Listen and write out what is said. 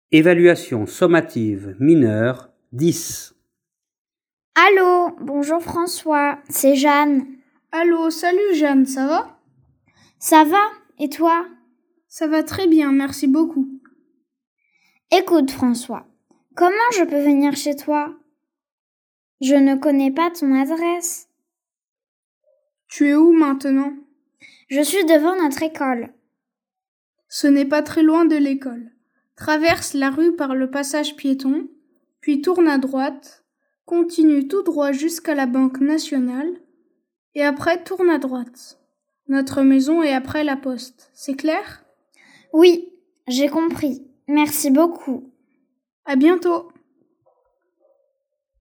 Évaluation sommative mineure 10. Allô, bonjour François, c'est Jeanne. Allô, salut Jeanne, ça va? Ça va, et toi? Ça va très bien, merci beaucoup. Écoute François, comment je peux venir chez toi? Je ne connais pas ton adresse. Tu es où maintenant? Je suis devant notre école. Ce n'est pas très loin de l'école. Traverse la rue par le passage piéton, puis tourne à droite, continue tout droit jusqu'à la Banque nationale, et après tourne à droite. Notre maison est après la poste, c'est clair? Oui, j'ai compris. Merci beaucoup. À bientôt!